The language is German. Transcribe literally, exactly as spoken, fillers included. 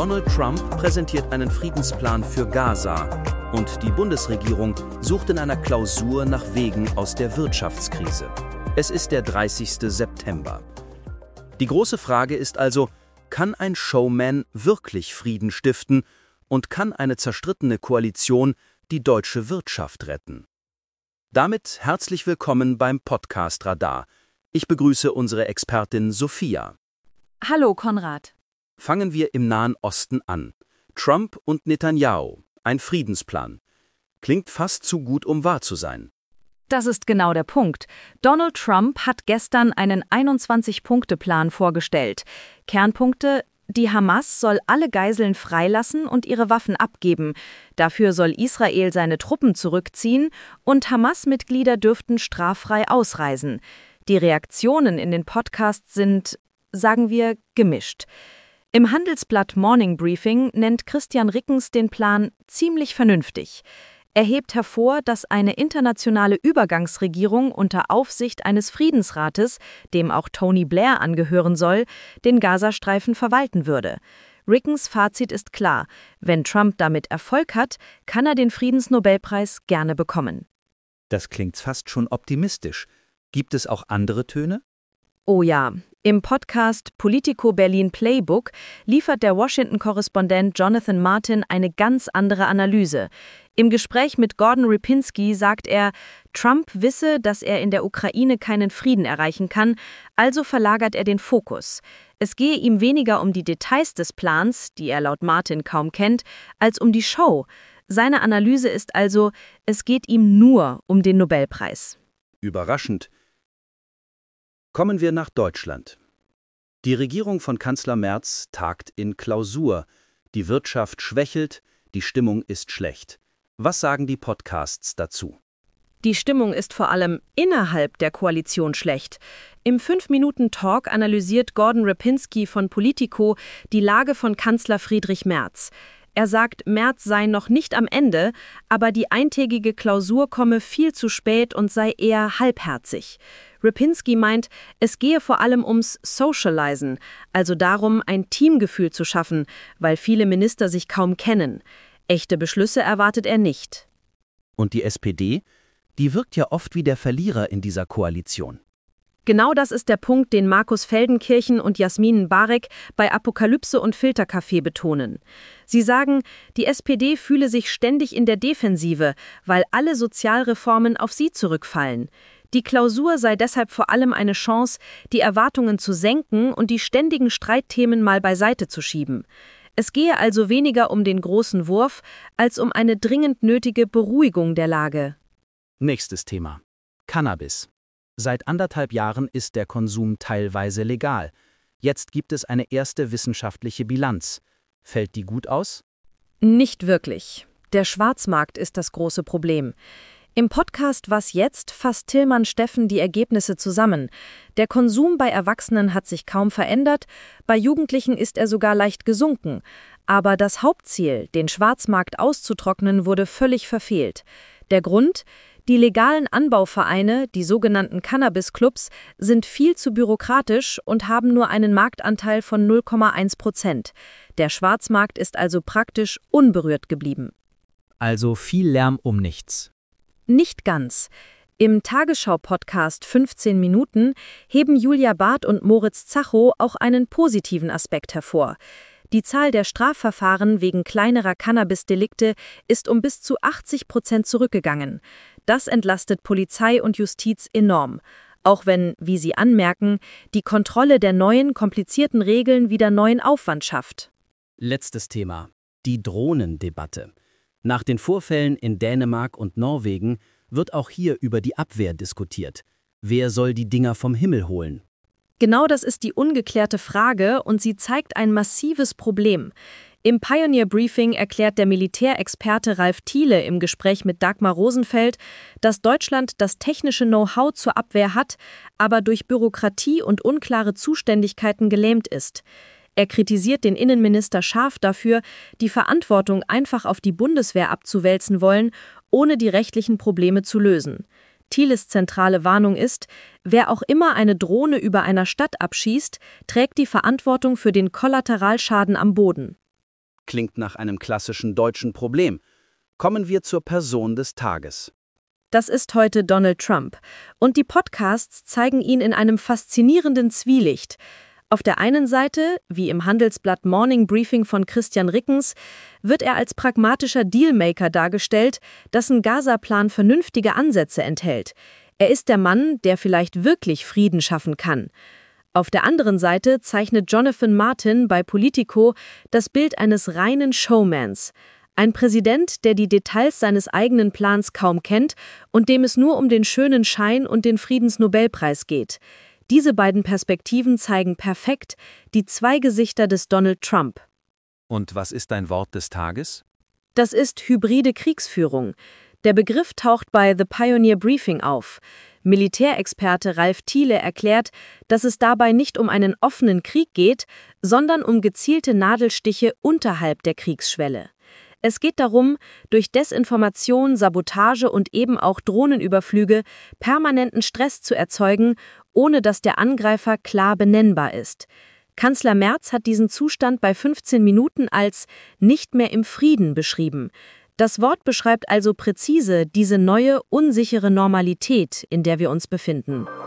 Donald Trump präsentiert einen Friedensplan für Gaza und die Bundesregierung sucht in einer Klausur nach Wegen aus der Wirtschaftskrise. Es ist der dreißigste September. Die große Frage ist also, kann ein Showman wirklich Frieden stiften und kann eine zerstrittene Koalition die deutsche Wirtschaft retten? Damit herzlich willkommen beim Podcast Radar. Ich begrüße unsere Expertin Sophia. Hallo Konrad. Fangen wir im Nahen Osten an. Trump und Netanyahu, ein Friedensplan. Klingt fast zu gut, um wahr zu sein. Das ist genau der Punkt. Donald Trump hat gestern einen einundzwanzig-Punkte-Plan vorgestellt. Kernpunkte: Die Hamas soll alle Geiseln freilassen und ihre Waffen abgeben. Dafür soll Israel seine Truppen zurückziehen und Hamas-Mitglieder dürften straffrei ausreisen. Die Reaktionen in den Podcasts sind, sagen wir, gemischt. Im Handelsblatt Morning Briefing nennt Christian Rickens den Plan ziemlich vernünftig. Er hebt hervor, dass eine internationale Übergangsregierung unter Aufsicht eines Friedensrates, dem auch Tony Blair angehören soll, den Gazastreifen verwalten würde. Rickens Fazit ist klar: Wenn Trump damit Erfolg hat, kann er den Friedensnobelpreis gerne bekommen. Das klingt fast schon optimistisch. Gibt es auch andere Töne? Oh ja. Im Podcast Politico Berlin Playbook liefert der Washington-Korrespondent Jonathan Martin eine ganz andere Analyse. Im Gespräch mit Gordon Ripinski sagt er, Trump wisse, dass er in der Ukraine keinen Frieden erreichen kann, also verlagert er den Fokus. Es gehe ihm weniger um die Details des Plans, die er laut Martin kaum kennt, als um die Show. Seine Analyse ist also, es geht ihm nur um den Nobelpreis. Überraschend. Kommen wir nach Deutschland. Die Regierung von Kanzler Merz tagt in Klausur. Die Wirtschaft schwächelt, die Stimmung ist schlecht. Was sagen die Podcasts dazu? Die Stimmung ist vor allem innerhalb der Koalition schlecht. Im fünf-Minuten-Talk analysiert Gordon Ripinski von Politico die Lage von Kanzler Friedrich Merz. Er sagt, Merz sei noch nicht am Ende, aber die eintägige Klausur komme viel zu spät und sei eher halbherzig. Ripinski meint, es gehe vor allem ums Socializen, also darum, ein Teamgefühl zu schaffen, weil viele Minister sich kaum kennen. Echte Beschlüsse erwartet er nicht. Und die S P D? Die wirkt ja oft wie der Verlierer in dieser Koalition. Genau das ist der Punkt, den Markus Feldenkirchen und Jasmin Barek bei Apokalypse und Filtercafé betonen. Sie sagen, die S P D fühle sich ständig in der Defensive, weil alle Sozialreformen auf sie zurückfallen. Die Klausur sei deshalb vor allem eine Chance, die Erwartungen zu senken und die ständigen Streitthemen mal beiseite zu schieben. Es gehe also weniger um den großen Wurf, als um eine dringend nötige Beruhigung der Lage. Nächstes Thema: Cannabis. Seit anderthalb Jahren ist der Konsum teilweise legal. Jetzt gibt es eine erste wissenschaftliche Bilanz. Fällt die gut aus? Nicht wirklich. Der Schwarzmarkt ist das große Problem. Im Podcast Was jetzt fasst Tillmann Steffen die Ergebnisse zusammen. Der Konsum bei Erwachsenen hat sich kaum verändert, bei Jugendlichen ist er sogar leicht gesunken. Aber das Hauptziel, den Schwarzmarkt auszutrocknen, wurde völlig verfehlt. Der Grund? Die legalen Anbauvereine, die sogenannten Cannabis-Clubs, sind viel zu bürokratisch und haben nur einen Marktanteil von null Komma eins Prozent. Der Schwarzmarkt ist also praktisch unberührt geblieben. Also viel Lärm um nichts. Nicht ganz. Im Tagesschau-Podcast fünfzehn Minuten heben Julia Barth und Moritz Zacho auch einen positiven Aspekt hervor. Die Zahl der Strafverfahren wegen kleinerer Cannabis-Delikte ist um bis zu achtzig Prozent zurückgegangen. Das entlastet Polizei und Justiz enorm. Auch wenn, wie sie anmerken, die Kontrolle der neuen, komplizierten Regeln wieder neuen Aufwand schafft. Letztes Thema: die Drohnendebatte. Nach den Vorfällen in Dänemark und Norwegen wird auch hier über die Abwehr diskutiert. Wer soll die Dinger vom Himmel holen? Genau das ist die ungeklärte Frage und sie zeigt ein massives Problem. Im Pioneer Briefing erklärt der Militärexperte Ralf Thiele im Gespräch mit Dagmar Rosenfeld, dass Deutschland das technische Know-how zur Abwehr hat, aber durch Bürokratie und unklare Zuständigkeiten gelähmt ist. Er kritisiert den Innenminister scharf dafür, die Verantwortung einfach auf die Bundeswehr abzuwälzen wollen, ohne die rechtlichen Probleme zu lösen. Thieles zentrale Warnung ist, wer auch immer eine Drohne über einer Stadt abschießt, trägt die Verantwortung für den Kollateralschaden am Boden. Klingt nach einem klassischen deutschen Problem. Kommen wir zur Person des Tages. Das ist heute Donald Trump. Und die Podcasts zeigen ihn in einem faszinierenden Zwielicht. Auf der einen Seite, wie im Handelsblatt Morning Briefing von Christian Rickens, wird er als pragmatischer Dealmaker dargestellt, dessen Gaza-Plan vernünftige Ansätze enthält. Er ist der Mann, der vielleicht wirklich Frieden schaffen kann. Auf der anderen Seite zeichnet Jonathan Martin bei Politico das Bild eines reinen Showmans. Ein Präsident, der die Details seines eigenen Plans kaum kennt und dem es nur um den schönen Schein und den Friedensnobelpreis geht. Diese beiden Perspektiven zeigen perfekt die zwei Gesichter des Donald Trump. Und was ist dein Wort des Tages? Das ist hybride Kriegsführung. Der Begriff taucht bei The Pioneer Briefing auf. Militärexperte Ralf Thiele erklärt, dass es dabei nicht um einen offenen Krieg geht, sondern um gezielte Nadelstiche unterhalb der Kriegsschwelle. Es geht darum, durch Desinformation, Sabotage und eben auch Drohnenüberflüge permanenten Stress zu erzeugen, ohne dass der Angreifer klar benennbar ist. Kanzler Merz hat diesen Zustand bei fünfzehn Minuten als nicht mehr im Frieden beschrieben. Das Wort beschreibt also präzise diese neue, unsichere Normalität, in der wir uns befinden.